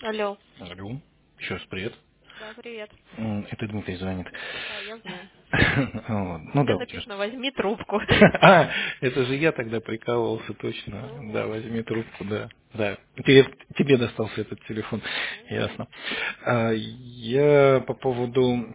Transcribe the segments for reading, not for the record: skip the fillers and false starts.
Алло. Алло. Еще раз привет. Да, привет. Это Дмитрий звонит. Да, я знаю. Вот. У Ну меня да, у тебя. написано «возьми трубку». А, это же я тогда прикалывался, точно. Ну Да, вот. возьми трубку, да. Да. Тебе достался этот телефон. Мгм. Ясно. Я по поводу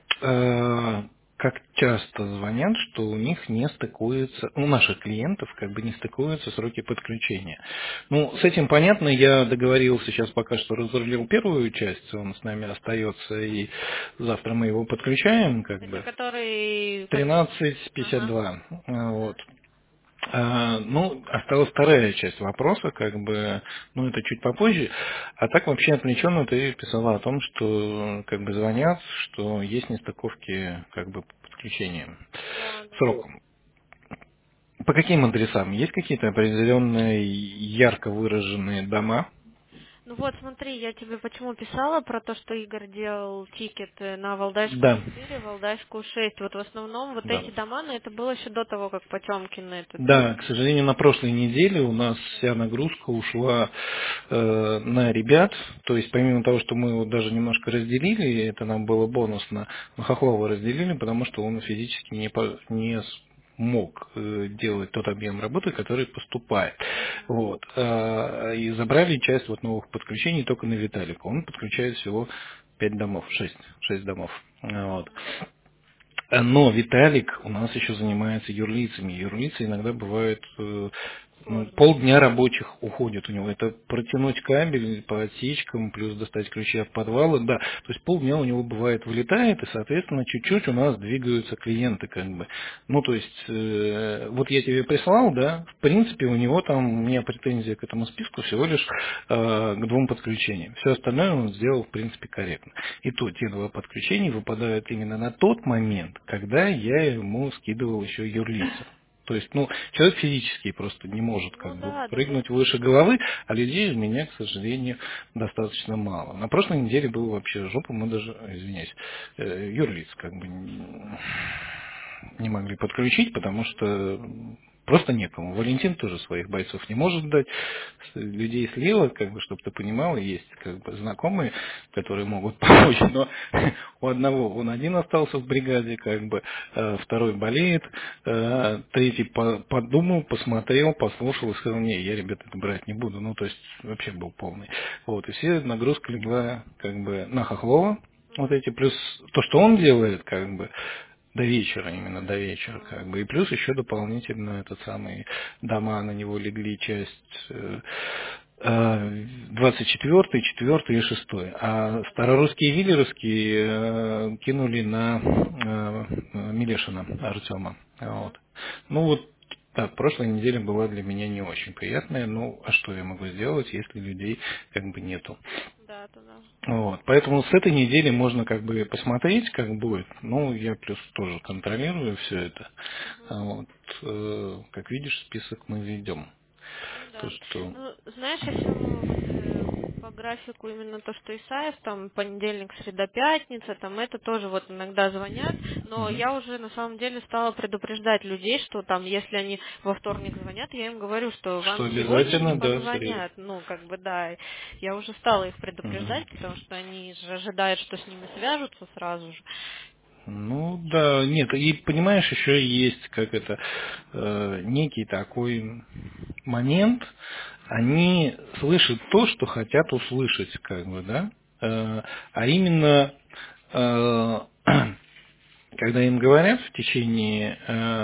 как часто звонят, что у них не стыкуются, у наших клиентов как бы не стыкуются сроки подключения. Ну, с этим понятно, я договорился, сейчас пока что разрулил первую часть, он с нами остается, и завтра мы его подключаем, как Это бы, который... Ага. 13:52. Вот. Ну, осталась вторая часть вопроса, как бы, ну, это чуть попозже. А так вообще отвлеченно ты писала о том, что как бы звонят, что есть нестыковки как бы по подключениям. Да, да. Сроком. По каким адресам? Есть какие-то определенные ярко выраженные дома? Ну вот, смотри, я тебе почему писала про то, что Игорь делал тикеты на Валдайскую Да, 4, Валдайскую 6. Вот в основном вот да. эти дома, но это было еще до того, как Потемкин этот. Да, к сожалению, на прошлой неделе у нас вся нагрузка ушла на ребят. То есть, помимо того, что мы его даже немножко разделили, и это нам было бонусно, мы Хохлова разделили, потому что он физически не смог делать тот объем работы, который поступает. Вот. И забрали часть вот новых подключений только на Виталика. Он подключает всего 5 домов, шесть домов. Вот. Но Виталик у нас еще занимается юрлицами. Юрлицы иногда бывают ну, Сложно. полдня рабочих уходит у него. Это протянуть кабель по отсечкам, плюс достать ключи от подвала. Да, то есть полдня у него бывает вылетает, и, соответственно, чуть-чуть у нас двигаются клиенты, как бы. Ну, то есть, вот я тебе прислал, да, в принципе, у него там, у меня претензия к этому списку всего лишь к двум подключениям. Все остальное он сделал, в принципе, корректно. И то, те два подключения выпадают именно на тот момент, когда я ему скидывал еще юрлица. То есть, ну, человек физически просто не может Ну как бы да, да. прыгнуть выше головы, а людей у меня, к сожалению, достаточно мало. На прошлой неделе было вообще жопа, мы даже, извиняюсь, юрлиц как бы не могли подключить, потому что просто некому. Валентин тоже своих бойцов не может дать. Людей слева, как бы, чтобы ты понимал, есть как бы знакомые, которые могут помочь, но у одного он один остался в бригаде, как бы, второй болеет, третий подумал, посмотрел, послушал и сказал: не, я, ребята, это брать не буду. Ну, то есть вообще был полный. Вот, и все нагрузка легла как бы на Хохлова, вот эти, плюс то, что он делает, как бы, до вечера, именно до вечера, как бы. И плюс еще дополнительно этот самый дома на него легли часть 24, 4 и 6. А старорусские и виллеровские кинули на Милешина Артема. Вот. Ну вот, да, прошлая неделя была для меня не очень приятная. Ну, а что я могу сделать, если людей как бы нету? Да, да, да. Вот. Поэтому с этой недели можно как бы посмотреть, как будет. Ну, я плюс тоже контролирую все это. Вот. Как видишь, список мы ведем. Ну То, да. что... Ну, знаешь, еще вот по графику именно то, что Исаев, там понедельник, среда, пятница, там это тоже вот иногда звонят, но Мгм. я уже на самом деле стала предупреждать людей, что там, если они во вторник звонят, я им говорю, что Что вам сегодня не обязательно, да, в среду. позвонят. Ну, как бы да, я уже стала их Мгм. предупреждать, потому что они же ожидают, что с ними свяжутся сразу же. Ну да, нет, и понимаешь, еще есть как это некий такой момент, они слышат то, что хотят услышать, как бы, да, а именно э, когда им говорят в течение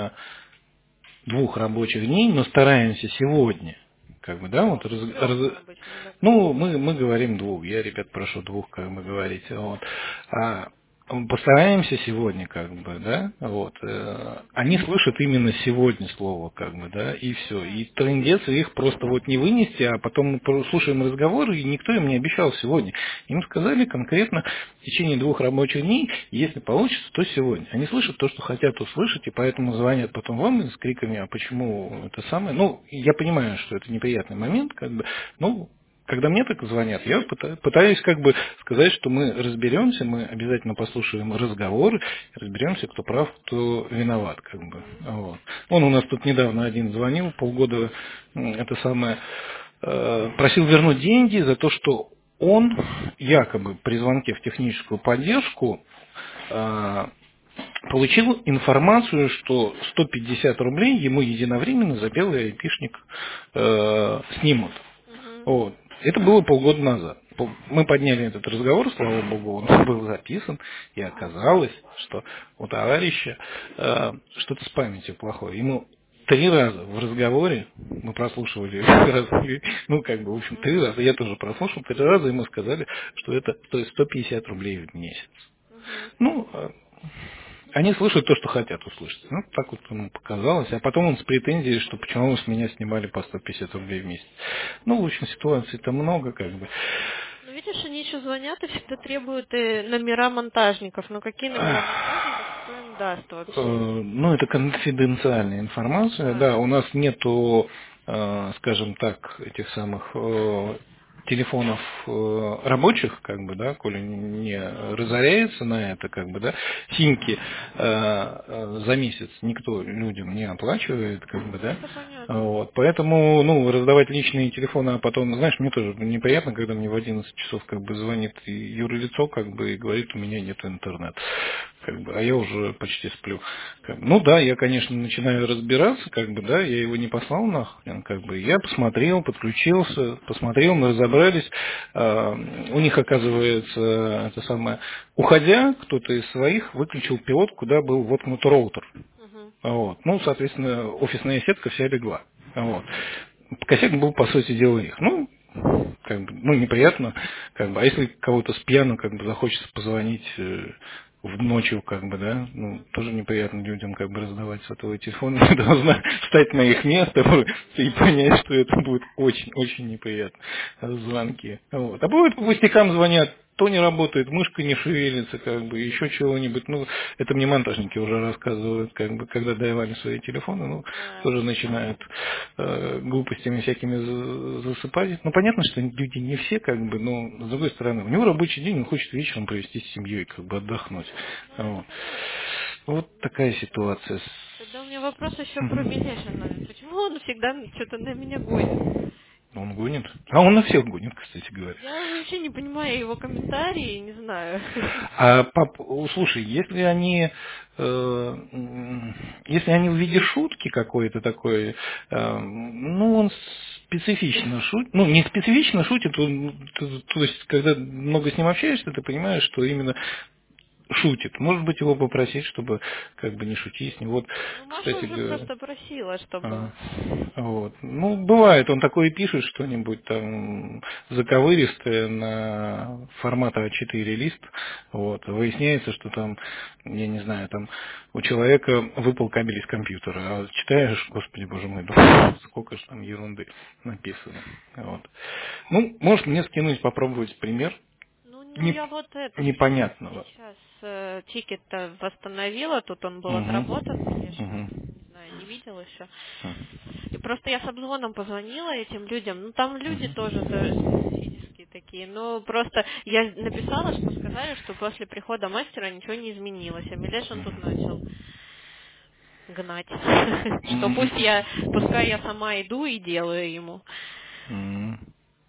2 рабочих дней, но стараемся сегодня, как бы, да, вот, 3 мы обычно, да, ну, говорим. мы говорим 2, я, ребят, прошу 2, как бы говорить, вот. А постараемся сегодня, как бы, да, вот, они слышат именно сегодня слово, как бы, да, и Ну все. да. И трындец их просто вот не вынести, а потом мы слушаем разговоры, и никто им не обещал сегодня. Им сказали конкретно в течение 2 рабочих дней, если получится, то сегодня. Они слышат то, что хотят услышать, и поэтому звонят потом вам с криками: а почему это самое. Ну, я понимаю, что это неприятный момент, как бы, ну, когда мне так звонят, я пытаюсь как бы сказать, что мы разберемся, мы обязательно послушаем разговоры, разберемся, кто прав, кто виноват, как бы. Вот. Он у нас тут недавно один звонил, полгода это самое, просил вернуть деньги за то, что он якобы при звонке в техническую поддержку получил информацию, что 150 рублей ему единовременно за белый айпишник снимут. Мгм. Вот. Это было полгода назад. Мы подняли этот разговор, слава богу, он был записан, и оказалось, что у товарища что-то с памятью плохое. Ему 3 раза в разговоре, мы прослушивали раз, ну, как бы, в общем, 3 раза, я тоже прослушал, 3 раза ему сказали, что это стоит 150 рублей в месяц. Мгм. Ну, они слышат то, что хотят услышать. Ну, так вот ему показалось. А потом он с претензией, что почему вы с меня снимали по 150 рублей в месяц. Ну, в общем, ситуаций-то много, как бы. Ну, видишь, они еще звонят и всегда требуют номера монтажников. Ну, какие номера монтажников, кто им даст вообще? Ну, это конфиденциальная информация. Да. Да, у нас нету, скажем так, этих самых телефонов рабочих, как бы, да, коли не Ну, разоряется на это, как бы, да, симки за месяц никто людям не оплачивает, как бы, ну, да. это понятно. Вот, поэтому, ну, раздавать личные телефоны, а потом, знаешь, мне тоже неприятно, когда мне в 11 часов, как бы, звонит юрлицо, как бы, и говорит, у меня нет интернета, как бы, а я уже почти сплю. Как бы. Ну да, я, конечно, начинаю разбираться, как бы, да, я его не послал нахрен, как бы, я посмотрел, подключился, посмотрел, мы разобрались, у них, оказывается, это самое, уходя, кто-то из своих выключил пилот, куда был воткнут роутер. Мгм. Вот. Ну, соответственно, офисная сетка вся легла. Вот. Косяк был, по сути дела, их. Ну, как бы, ну, неприятно, как бы, а если кого-то с пьяну, как бы, захочется позвонить в ночью, как бы, да, ну, тоже неприятно людям, как бы, раздавать сотовые телефоны, должна встать на их место и понять, что это будет очень-очень неприятно, звонки. Вот. А бывает, по пустякам звонят, то не работает, мышка не шевелится, как бы, еще чего-нибудь. Ну, это мне монтажники уже рассказывают, как бы, когда давали свои телефоны, ну, Да. тоже начинают глупостями всякими засыпать. Ну, понятно, что люди не все, как бы, но, с другой стороны, у него рабочий день, он хочет вечером провести с семьей, как бы, отдохнуть. Ну, это Вот, понятно. вот такая ситуация. Тогда у меня вопрос еще про Мгм. Милешина. Почему он всегда что-то на меня гонит? Он гонит. А он на всех гонит, кстати говоря. Я вообще не понимаю его комментарии, не знаю. А слушай, если они в виде шутки какой-то такой, ну, он специфично шутит, ну, не специфично шутит, то есть, когда много с ним общаешься, ты понимаешь, что именно шутит. Может быть, его попросить, чтобы как бы не шутить с ним. Вот, Ну, Маша кстати уже говоря, просто просила, а, чтобы... вот. Ну, бывает, он такое пишет что-нибудь там заковыристое на формата А4 лист. Вот. Выясняется, что там, я не знаю, там у человека выпал кабель из компьютера. А читаешь, господи, боже мой, думаешь, сколько же там ерунды написано. Вот. Ну, может мне скинуть, попробовать пример Ну, я вот это непонятного. сейчас тикет-то восстановила, тут он был Угу. отработан, Милешин, Угу. не знаю, не видел еще. И просто я с обзвоном позвонила этим людям, ну там люди тоже специфические такие, но просто я написала, что сказали, что после прихода мастера ничего не изменилось, а Милешин тут начал гнать, что пускай я сама иду и делаю ему. М.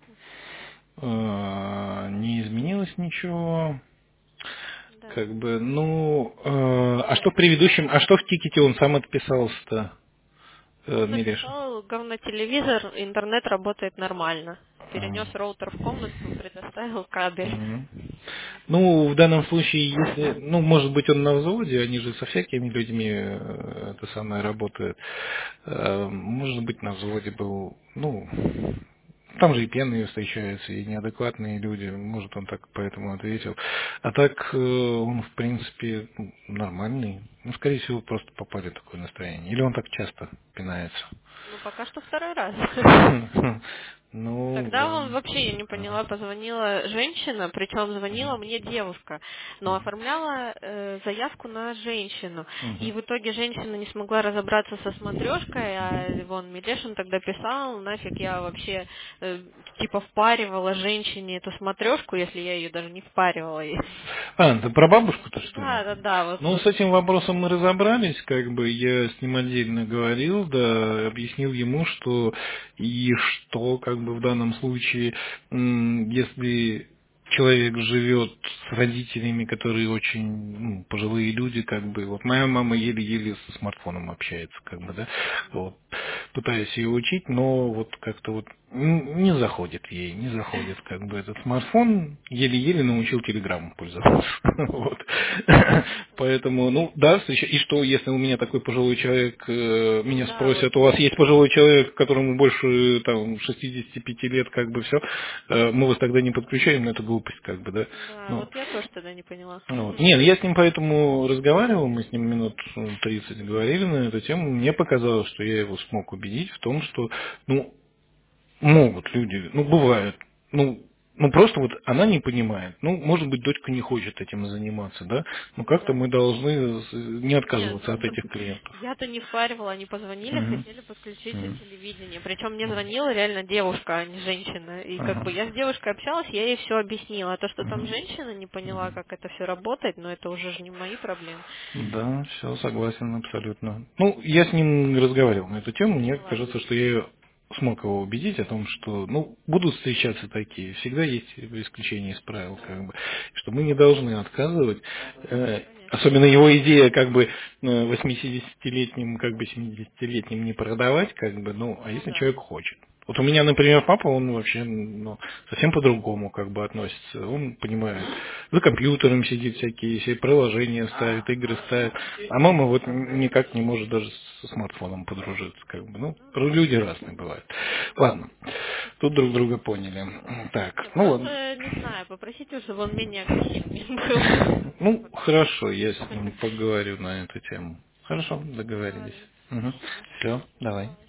Не изменилось ничего. Да. Как бы, ну, а что в предыдущем, а что в тикете он сам отписался-то, Он Миреша? написал, говно телевизор, интернет работает нормально. Перенес А, роутер в комнату, предоставил кабель. мгм. Ну, в данном случае, если, ну, может быть, он на взводе, они же со всякими людьми это самое работают. Может быть, на взводе был, ну, там же и пьяные встречаются, и неадекватные люди, может, он так поэтому ответил. А так, он, в принципе, нормальный. Ну, скорее всего, просто попали в такое настроение. Или он так часто пинается. Ну, пока что второй раз. Ну, Тогда он вообще, я не ага. поняла, позвонила женщина, причем звонила мне девушка, но оформляла заявку на женщину. И Мгм. в итоге женщина не смогла разобраться со смотрешкой, а вон Милешин тогда писал, нафиг я вообще типа впаривала женщине эту смотрешку, если я ее даже не впаривала ей. Ты про бабушку-то что ли? Да, вот. Ну, с этим вопросом мы разобрались, как бы я с ним отдельно говорил, да, объяснил ему, что как бы в данном случае, если человек живет с родителями, которые очень пожилые люди, как бы, вот моя мама еле-еле со смартфоном общается, как бы, да, вот, пытаюсь ее учить, но вот как-то вот не заходит ей, не заходит, как бы, этот смартфон, еле-еле научил телеграмму пользоваться, вот, поэтому, да, и что, если у меня такой пожилой человек, меня спросят, у вас есть пожилой человек, которому больше, там, 65 лет, как бы, все, мы вас тогда не подключаем, но это глупость, как бы, да. Да, вот я тоже тогда не поняла. Нет, я с ним поэтому разговаривал, мы с ним минут 30 говорили на эту тему, мне показалось, что я его смог убедить в том, что, могут люди, бывает, просто вот она не понимает, может быть, дочка не хочет этим заниматься, да, как-то мы должны не отказываться от этих клиентов. Я-то не впаривала, они позвонили, хотели подключить телевидение, причем мне звонила реально девушка, а не женщина, и как бы я с девушкой общалась, я ей все объяснила, а то, что там женщина не поняла, как это все работает, но это уже же не мои проблемы. Да, все, согласен абсолютно. Я с ним разговаривал на эту тему, мне кажется, что я смог его убедить о том, что, будут встречаться такие, всегда есть исключения из правил, как бы, что мы не должны отказывать. Особенно его идея, как бы, 80-летним, как бы, 70-летним не продавать, как бы, а если человек хочет. Вот у меня, например, папа, он вообще совсем по-другому как бы относится. Он понимает, за компьютером сидит всякие, все приложения ставит, игры ставит. А мама вот никак не может даже со смартфоном подружиться. Как бы. Люди разные бывают. Ладно, тут друг друга поняли. Так, ладно. Не знаю, попросите, чтобы он менее агрессивный был. Хорошо, я с ним поговорю на эту тему. Хорошо, договорились. Все, давай.